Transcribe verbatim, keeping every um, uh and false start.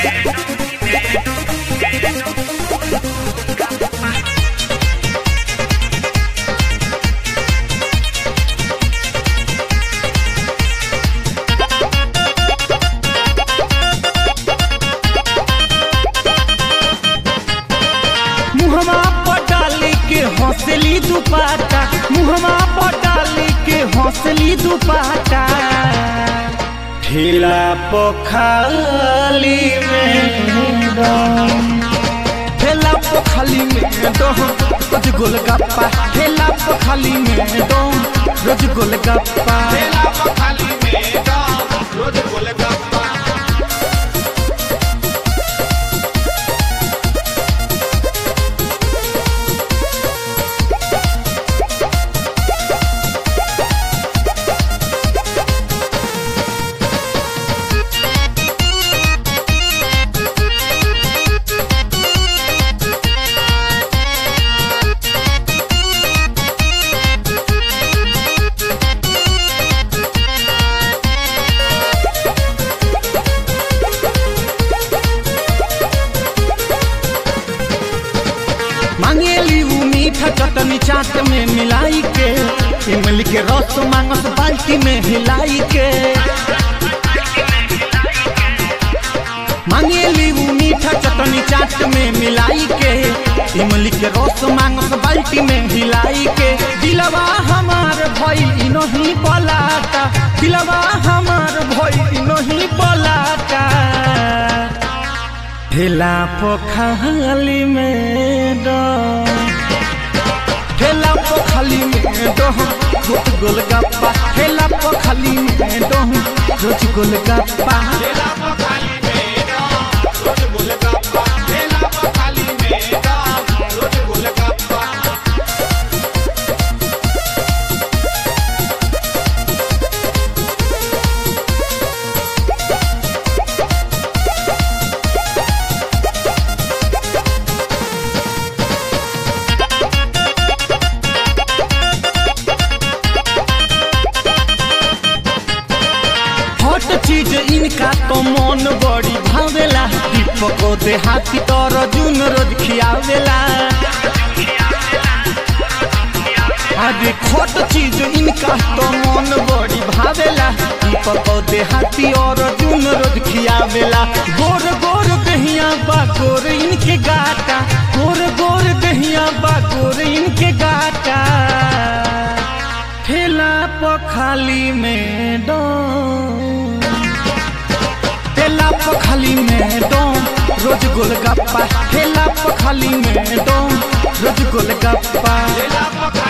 मुहमा पटाली के हौसली दुपाटा, मुहमा पटाली के हौसली दुपाटा। ठेला पोखली में दम, ठेला पोखली में दम रोज गोलगप्पा, ठेला पोखली में दम रोज गोलगप्पा, ठेला पोखली में दम रोज गोलगप्पा। मांगेली उ मीठा चटनी चाट में मिलाई के, इमली के रस मांगस बाल्टी में हिलाई के। मांगेली उ मीठा चटनी चाट में मिलाई के, इमली के रस मांगस बाल्टी में हिलाई के। दिलवा हमार भई नहीं पलाटा, दिलवा हमार भई नहीं पलाटा। ठेला पोखली में दम, ठेला पोखली में दम रोज गोलगप्पा, ठेला पोखली में दम रोज गोलगप्पा। ठेला पोखली में दम रोज गोलगप्पा, ठेला पोखली में दम रोज गोलगप्पा। चीज इनका तो मन बड़ी भावेला, दीपक देहाती तो रजून रोज खियावेला। अरे खोट चीज इनका तो मन बड़ी भावेला, दीपक देहाती और रजून रोज खियावेला। गोर गोर दहिया बा गोर इनके गाटा, गोर गोर दहिया बा गोर इनके गाटा। ठेला पोखली में दम, ठेला पोखली में दम रोज गोलगप्पा, ठेला पोखली में दम रोज गोलगप्पा।